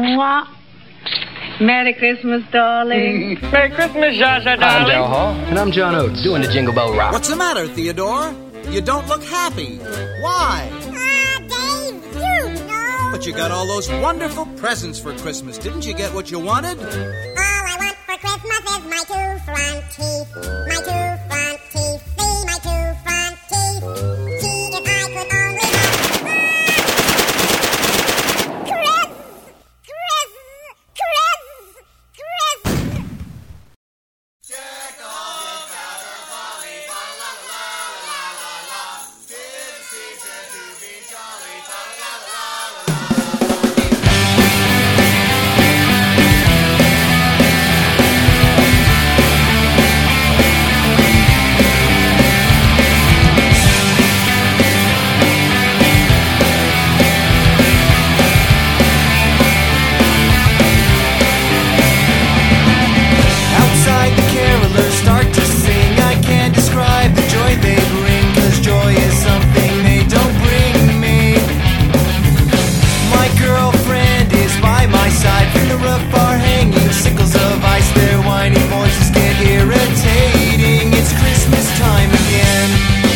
Mwah. Merry Christmas, darling. Merry Christmas, Zsa, darling. I'm Del Hall. And I'm John Oates. Doing the Jingle Bell Rock. What's the matter, Theodore? You don't look happy. Why? Dave, you know. But you got all those wonderful presents for Christmas. Didn't you get what you wanted? All I want for Christmas is my two front teeth. My two front teeth. See my two front teeth. Gee, if I could only have... Chris! Chris! Chris! Chris! Check off the bathroom holly, fa la la la la la la. 'Tis season to be jolly, fa la la la la la. Outside the carolers start to sing. I can't describe the joy they bring, 'cause joy is something they don't bring me. My girlfriend is by my side. From the roof are hanging sickles of ice. Their whiny voices get irritating. It's Christmas time again.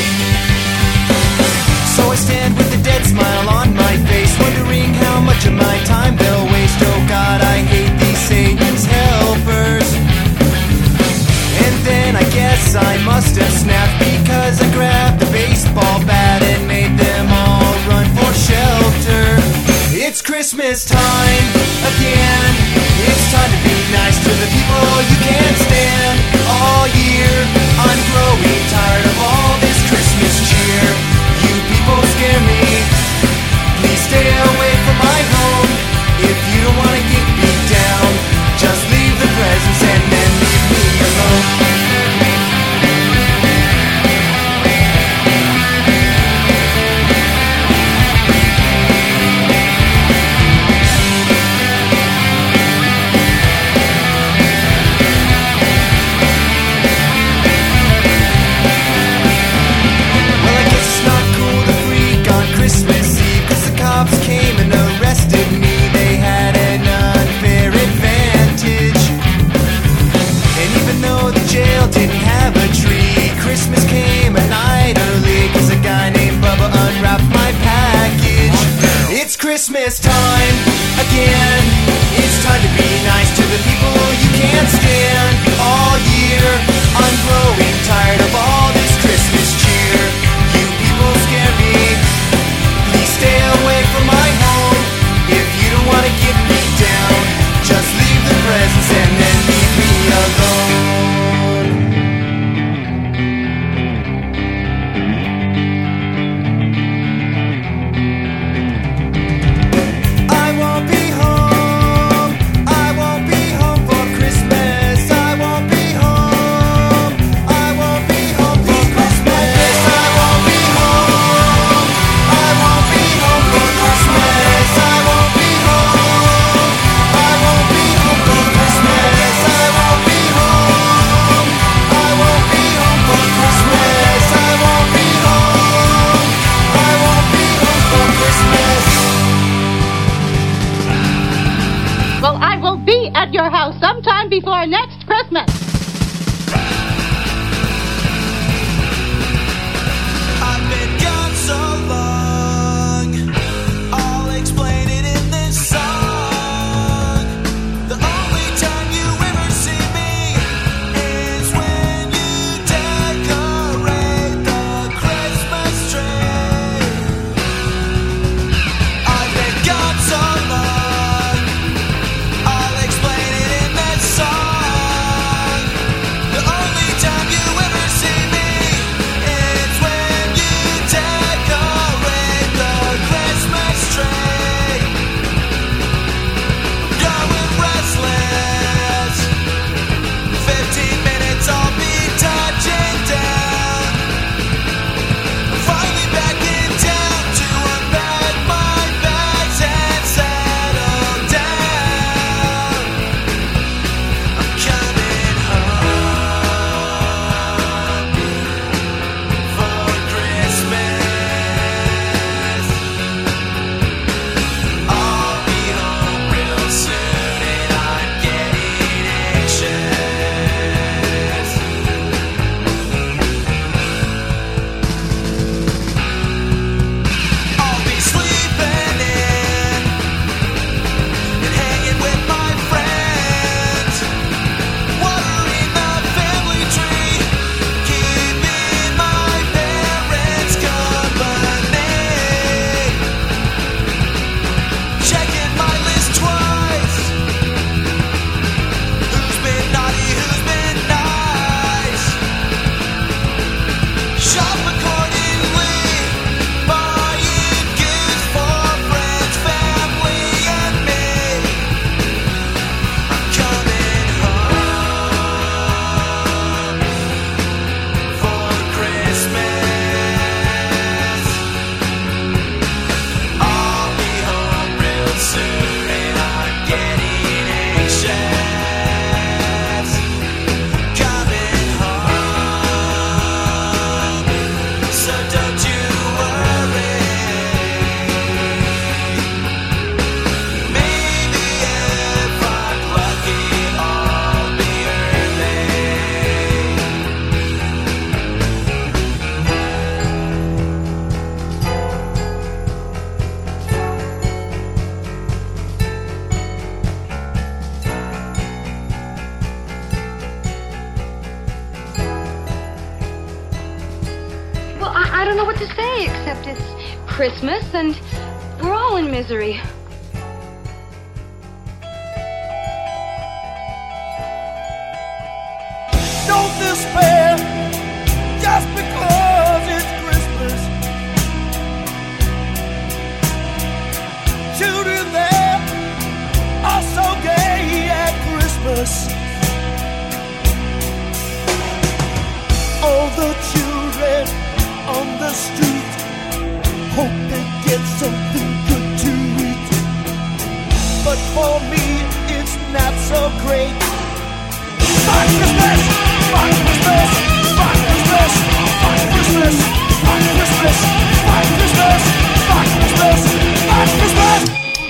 So I stand with a dead smile on my face, wondering how much of my time they'll waste. Oh God, I hate these Satan's helpers. And then I guess I must have snapped, because I grabbed the baseball bat and made them all run for shelter. It's Christmas time again. It's time to be nice to the people you can't stand. All year I'm growing tired of all this Christmas cheer. You people scare me. Please stay away from my home. If you don't want to get beat down, just leave the presents and then leave me alone. Well, I guess it's not cool to freak on Christmas Eve, 'cause the cops came and arrested me. They had an unfair advantage. And even though the jail didn't have a tree, Christmas came a night early, 'cause a guy named Bubba unwrapped my package. It's Christmas time again. It's time to be nice to the people you can't stand. All year I'm growing tired of all this Christmas cheer. You people scare me. Please stay away from my home. If you don't want to get me down, just leave the presents and then leave me alone. I won't be home. I won't be home for Christmas. I won't be home. I won't be home for Christmas. I won't be home. I won't be home for Christmas. I won't be home. I won't be home for Christmas. I won't be home. I won't be home for Christmas. I won't be home. I won't be home for Christmas. Well, I will be at your house sometime before next Christmas. I've been gone so long, I'll explain it in this song. The only time you ever see me is when you decorate the Christmas tree. I've been gone so long, I'll explain it in this song. to say except it's Christmas and we're all in misery. Don't despair just because it's Christmas. Children there are so gay at Christmas. All the children on the street hope they get something good to eat. But for me, it's not so great. Fuck Christmas! Fuck Christmas! Fuck Christmas! Fuck Christmas! Fuck Christmas! Fuck Christmas! Fuck Christmas! Fuck Christmas!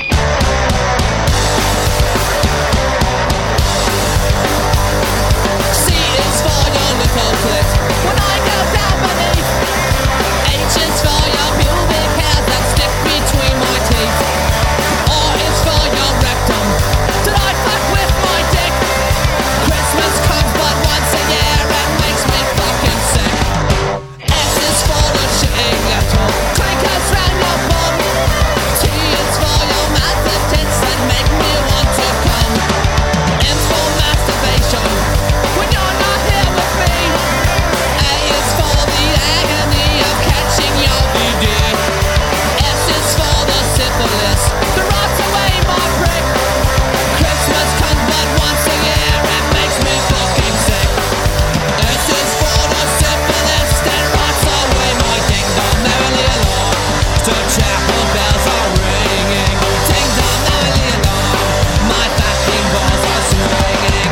C is for your little clit. When I go down beneath, H is for your pubic hair that stick between my teeth. R is for your rectum. Did I fuck with my dick? Christmas comes but once a year and makes me fucking sick. S is for the shitting little clinkers round your bum. T is for your massive tits that make me want to come. M's for masturbation when you're not here with me. A is for the agony of catching your VD. S is for the syphilis that rots away my prick. Christmas comes but once a year and makes me fucking sick. S is for the syphilis that rots away my ding-dong merrily along. The chapel bells are ringing, ding-dong merrily along. My fucking balls are swinging.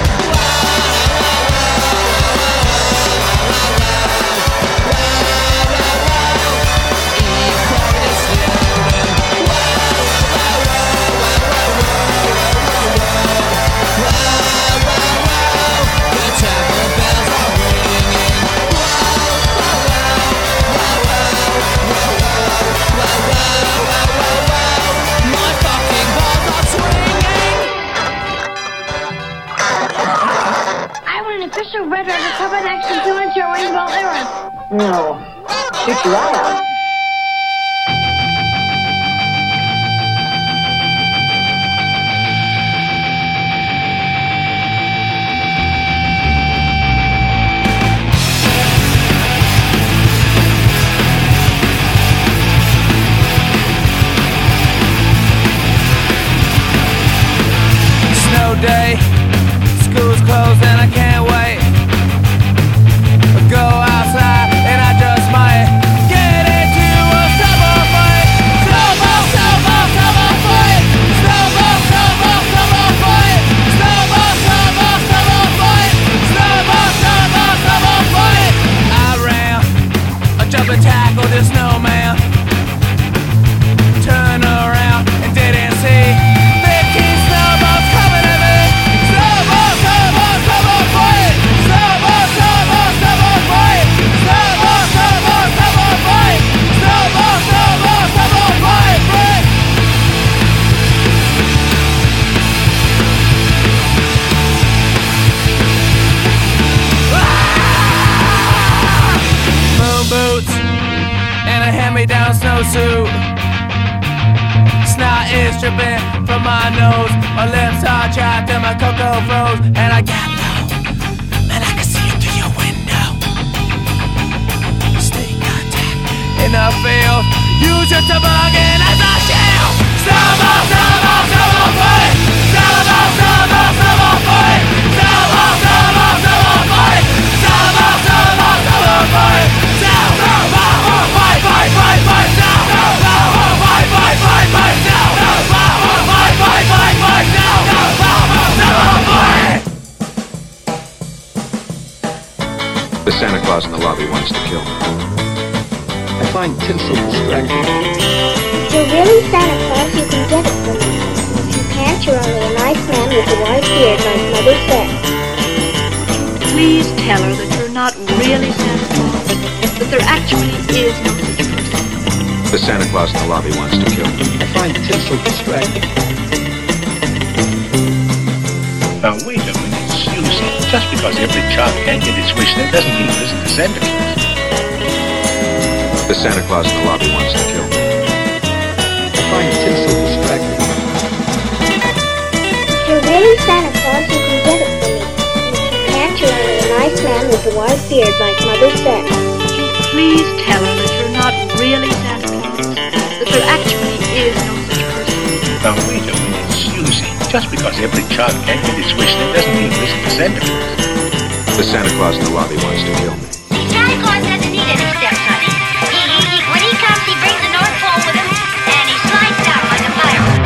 I want an official Red Ryder cover action 2-inch rainbow era. No. Shoot your eye out. Snow day, school's closed and I can't wait. I go outside and I just might get into a snowball fight. Snowball, snowball, snowball fight. Snowball, snowball, snowball fight. Snowball, snowball, snowball fight. Snowball, snowball, snowball fight. I ran a jumping tackle to snowman. Turn around and didn't see 15 snowballs coming at me. Snowball, snowball, snowball fight. Snowball, snowball, snowball fight. Snowball, snowball, snowball fight. Snowball, snowball, snowball fight. Break. Moon boots and a hand-me-down snowsuit. Snot is dripping from my nose. My lips are chapped and my cocoa froze. And I get low, and I can see it through your window. Stay contact in the field. Use your toboggan as a shield. Snowball, snowball, snowball fight. Snowball, snowball, snowball fight. Snowball, snowball, snowball fight. Snowball, snowball, snowball fight. Snowball, fight, fight, fight, fight. Snowball, fight, fight, fight, fight. Snowball, fight, fight, fight, fight. Snowball, snowball fight. The Santa Claus in the lobby wants to kill me. I find tinsel distracting. If you're really Santa Claus, you can get it from me. If you can't, you're only a nice man with a white beard, like Mother said. Please tell her that you're not really Santa Claus, that there actually is no such person. The Santa Claus in the lobby wants to kill me. I find tinsel distracting. Now wait a minute, Susan. Just because every child can't get his wish, that doesn't mean there isn't a Santa Claus. The Santa Claus in the lobby wants to kill me. I find tinsel distracting. If you're really Santa Claus, you can get it for me. And if you can't, you're only a nice man with a white beard, like Mother said. Would you please tell her that you're not really Santa Claus? That there actually is no such person? Now wait a minute, Susie. Just because every child can't get his wish, that doesn't mean listen to Santa Claus. The Santa Claus in the lobby wants to kill me. Santa Claus doesn't need any steps, honey. When he comes, he brings the North Pole with him, and he slides down like a fireman.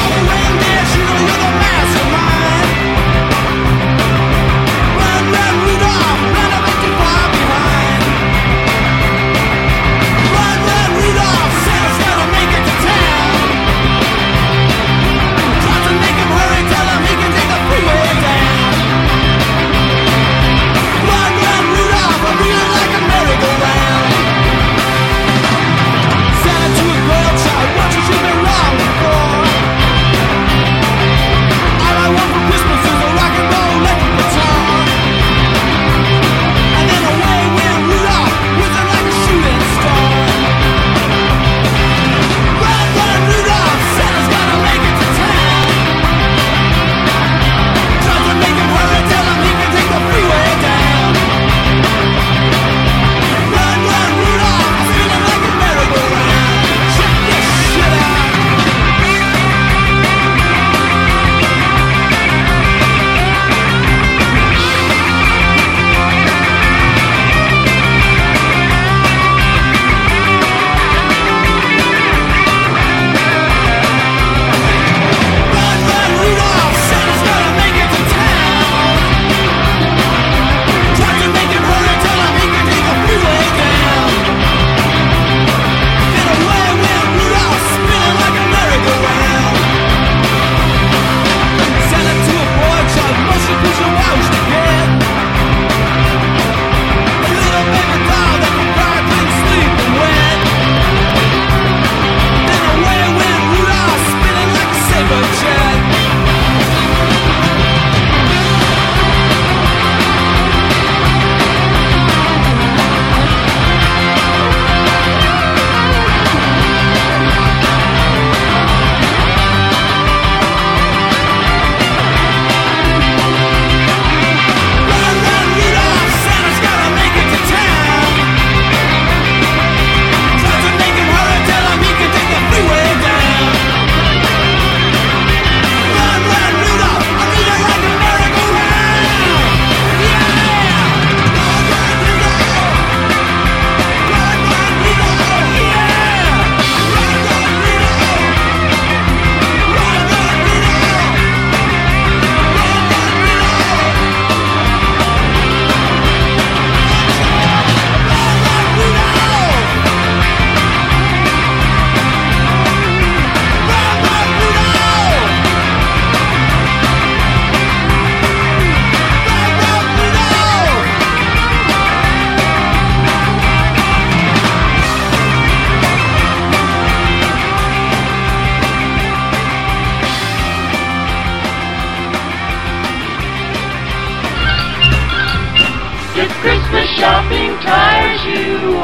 Shopping tires you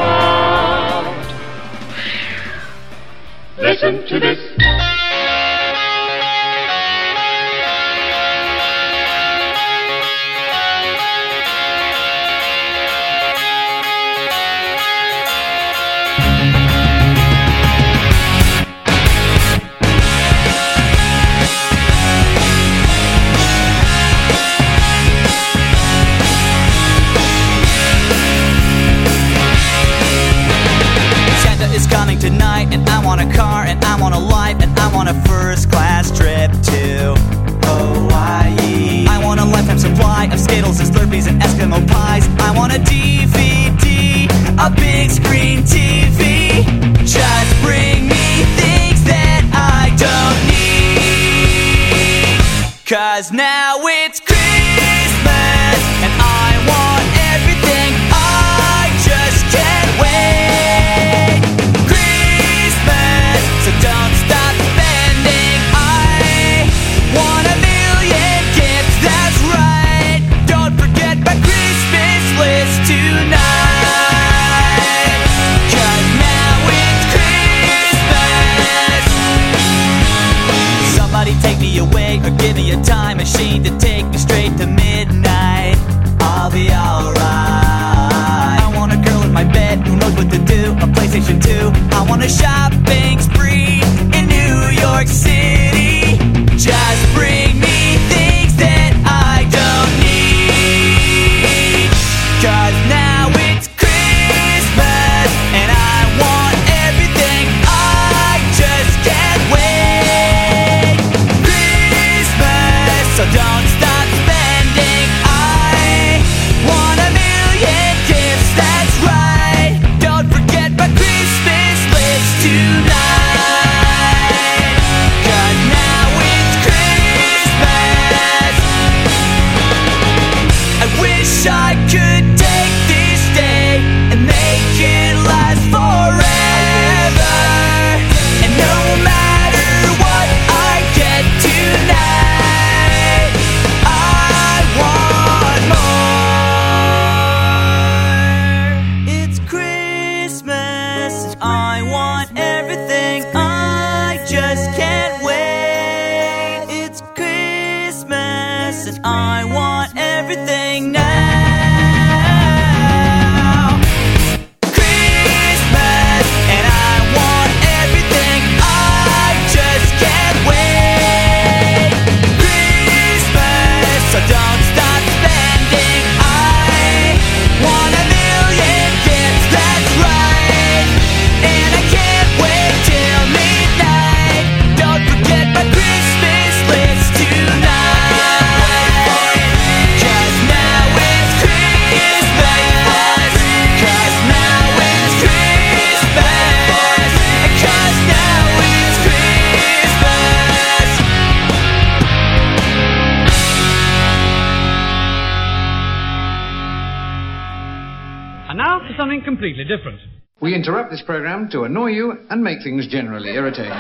out. Listen to this. Tonight, and I want a car, and I want a life, and I want a first-class trip to Hawaii. I want a lifetime supply of Skittles and Slurpees and Eskimo pies. I want a DVD, a big screen TV. Just bring me things that I don't need. 'Cause now it's Christmas, and I want everything. I just can't wait. So don't stop spending. I want a million gifts, that's right. Don't forget my Christmas list tonight. 'Cause now me a time machine to take me straight to midnight. I'll be alright. I want a girl in my bed who knows what to do, a PlayStation 2. I want a shopping spree in New York City. Just bring me things that I don't need. 'Cause now it's Christmas and I want everything. I just can't wait. Christmas, so don't stop spending. I want a million gifts, that's right. Don't forget my Christmas list tonight. 'Cause now it's Christmas. I wish I could take this day and make it last forever. And no matter what I get tonight, I want more. It's Christmas, I want everything. I just can't wait. It's Christmas, and I want everything now. Christmas, and I want everything. I just can't wait. Christmas, so don't stop spending. I want a million gifts, that's right. And I can't wait till midnight. Don't forget my Christmas list tonight. 'Cause now it's Christmas. 'Cause now it's Christmas. 'Cause now it's Christmas. And now for something completely different. We interrupt this program to annoy you and make things generally irritating.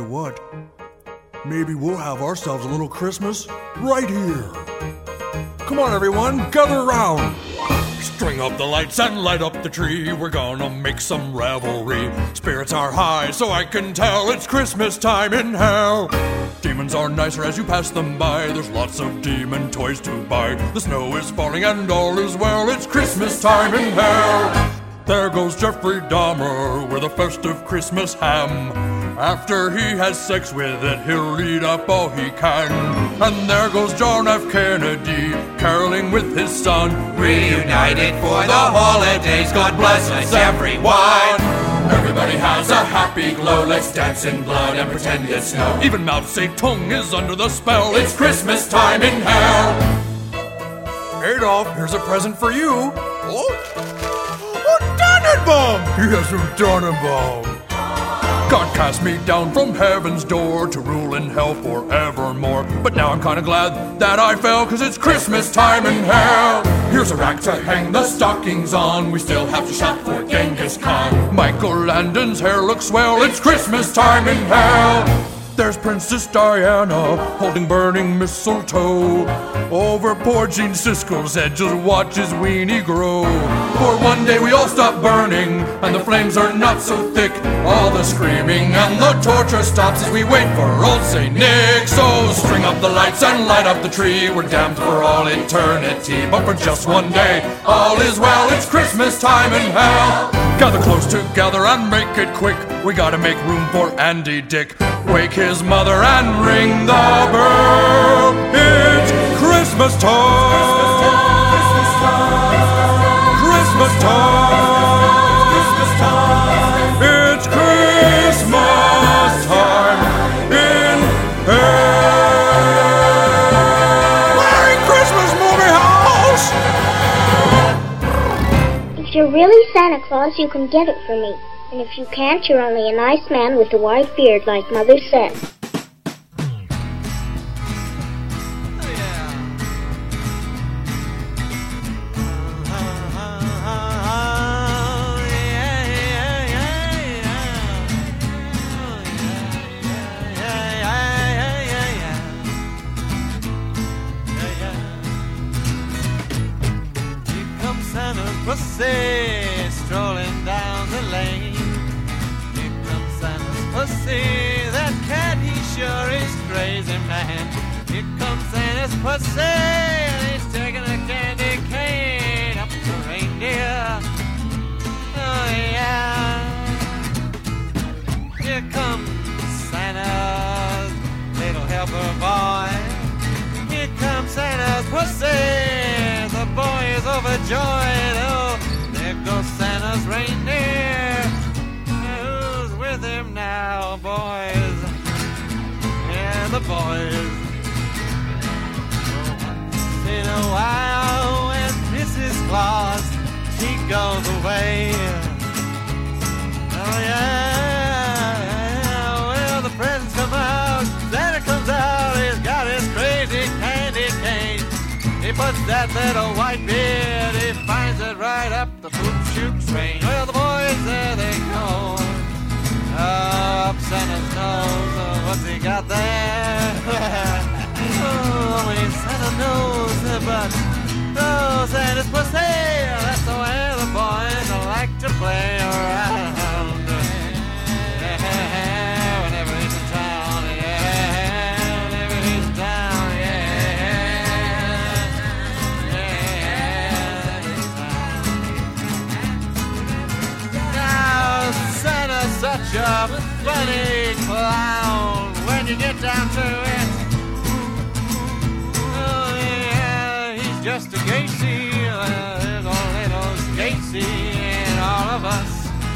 what, maybe we'll have ourselves a little Christmas right here. Come on, everyone, gather round. String up the lights and light up the tree. We're gonna make some revelry. Spirits are high, so I can tell it's Christmas time in hell. Demons are nicer as you pass them by. There's lots of demon toys to buy. The snow is falling and all is well. It's Christmas time in hell. There goes Jeffrey Dahmer with a festive Christmas ham. After he has sex with it, he'll eat up all he can. And there goes John F. Kennedy, caroling with his son. Reunited for the holidays, God bless us everyone. Everybody has a happy glow, let's dance in blood and pretend it's snow. Even Mao Zedong is under the spell, it's Christmas time in hell. Adolf, here's a present for you. Tannenbaum! He has some Tannenbaum. God cast me down from heaven's door to rule in hell forevermore. But now I'm kinda glad that I fell, cause it's Christmas time in hell. Here's a rack to hang the stockings on. We still have to shop for Genghis Khan. Michael Landon's hair looks swell. It's Christmas time in hell. There's Princess Diana holding burning mistletoe. Over poor Gene Siskel's head, just watch his weenie grow. For one day we all stop burning, and the flames are not so thick. All the screaming and the torture stops as we wait for old St. Nick. So string up the lights and light up the tree. We're damned for all eternity, but for just one day, all is well. It's Christmas time in hell. Gather close together and make it quick. We gotta make room for Andy Dick. Wake his mother and ring the bell. It's Christmas time. Christmas time. Christmas time. Christmas time. It's Christmas time in hell. Merry Christmas, movie house. If you're really Santa Claus, you can get it for me. And if you can't, you're only a nice man with a white beard, like Mother said. Here comes Santa's pussy strolling down the lane. Pussy, that cat, he sure is crazy, man. Here comes Santa's pussy, and he's taking a candy cane up the reindeer. Oh, yeah. Here comes Santa's little helper boy. Here comes Santa's pussy, the boy is overjoyed. Oh, there goes Santa's reindeer. With him now, boys. Yeah, the boys. Once in a while, when Mrs. Claus, she goes away. Oh yeah, well the presents come out, Santa comes out, he's got his crazy candy cane. He puts that little white beard, he finds it right up the poop chute train. Well the boys, there they go. Up Santa's nose, what's he got there? Oh, only Santa knows, but oh, Santa's pussy, that's the way the boys like to play around. Yeah, whenever he's in town, yeah, whenever he's in town, Now, Santa's such a funny clown when you get down to it. Oh yeah, he's just a Gacy, there's a little Gacy in all of us.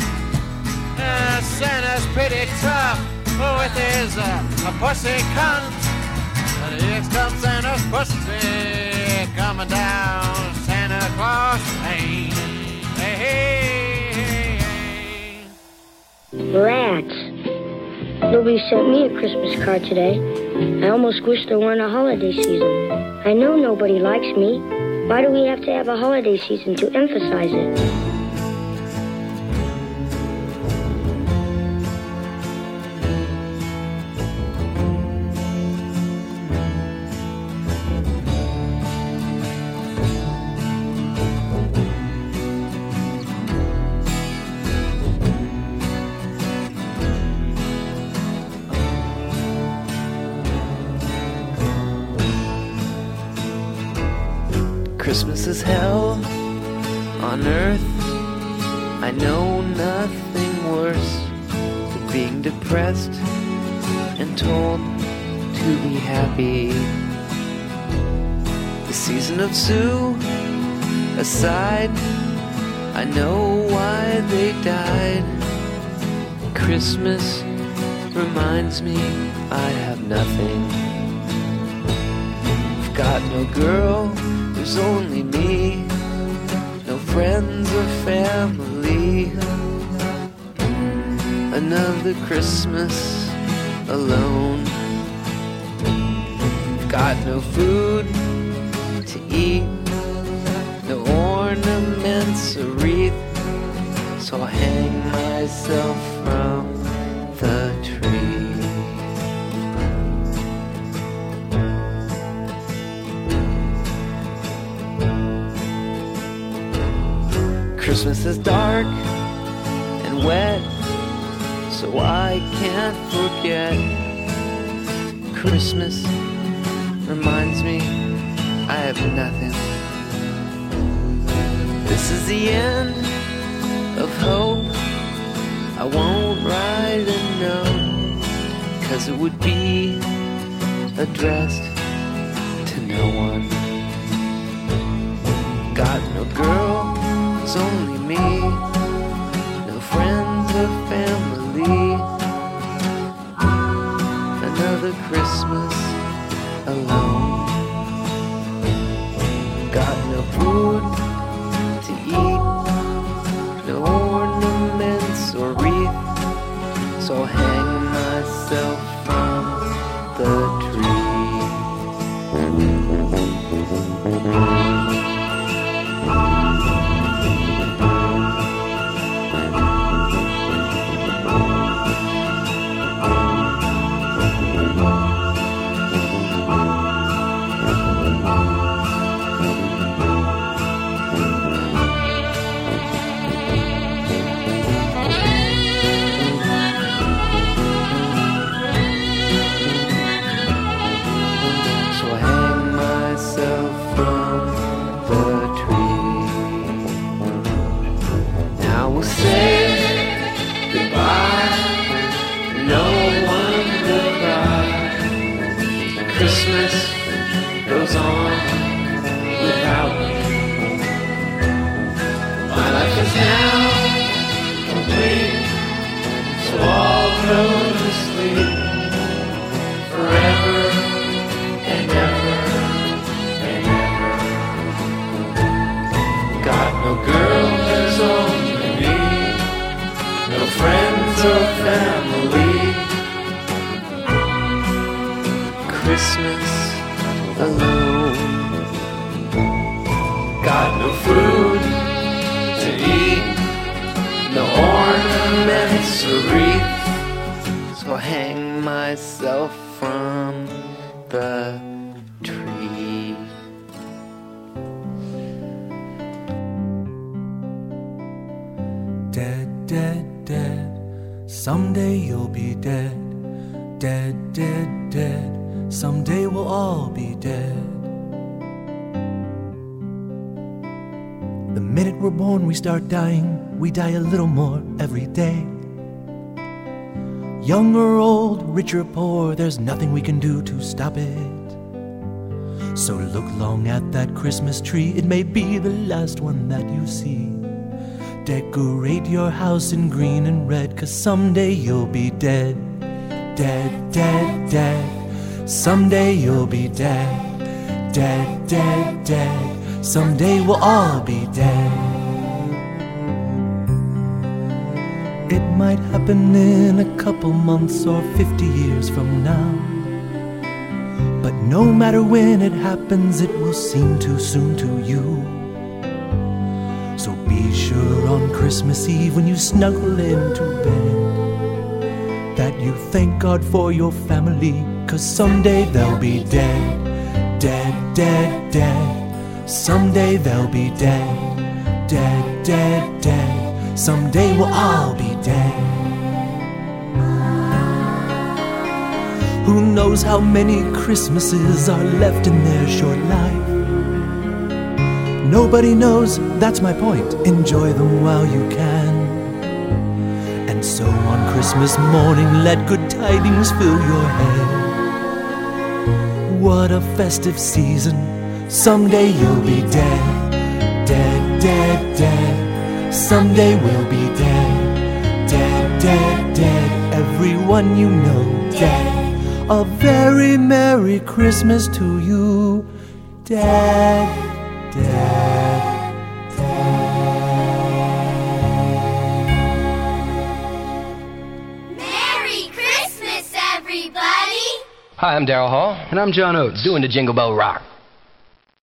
Santa's pretty tough with his pussy cunt. But here comes Santa's pussy coming down Santa Claus Lane. Hey, hey, hey. Rats. Nobody sent me a Christmas card today. I almost wish there weren't a holiday season. I know nobody likes me. Why do we have to have a holiday season to emphasize it? Christmas is hell on earth. I know nothing worse than being depressed and told to be happy. The season of Sue aside, I know why they died. Christmas reminds me I have nothing. I've got no girl, there's only me. No friends or family. Another Christmas alone. Got no food to eat, no ornaments or wreath, so I'll hang myself from the tree. Christmas is dark and wet, so I can't forget. Christmas reminds me I have nothing. This is the end of hope. I won't write a note, 'cause it would be addressed to no one. Got no girl, it's only me. No friends or family. Another Christmas alone. Got no food to eat, no ornaments or wreath, so I'll hang myself from the tree. Christmas goes on without me. My life is now complete, so I'll go to sleep forever and ever and ever. Got no girl, there's only me. No friends or family. Christmas alone. Got no food to eat, no ornaments or wreath, so I'll hang myself from the tree. Dead, dead, dead, someday you'll be dead. Dead, dead, dead, someday we'll all be dead. The minute we're born, we start dying. We die a little more every day. Young or old, rich or poor, there's nothing we can do to stop it. So look long at that Christmas tree. It may be the last one that you see. Decorate your house in green and red, 'cause someday you'll be dead. Dead, dead, dead, someday you'll be dead. Dead, dead, dead, someday we'll all be dead. It might happen in a couple months or 50 years from now, but no matter when it happens, it will seem too soon to you. So be sure on Christmas Eve, when you snuggle into bed, that you thank God for your family, 'cause someday they'll be dead. Dead, dead, dead, someday they'll be dead. Dead, dead, dead, someday we'll all be dead. Who knows how many Christmases are left in their short life? Nobody knows, that's my point. Enjoy them while you can. And so on Christmas morning, let good tidings fill your head. What a festive season. Someday you'll be dead. Dead, dead, dead. Someday we'll be dead. Dead, dead, dead. Everyone you know dead. A very Merry Christmas to you, Dad, Dad, Dad. Merry Christmas, everybody! Hi, I'm Daryl Hall. And I'm John Oates. Doing the Jingle Bell Rock.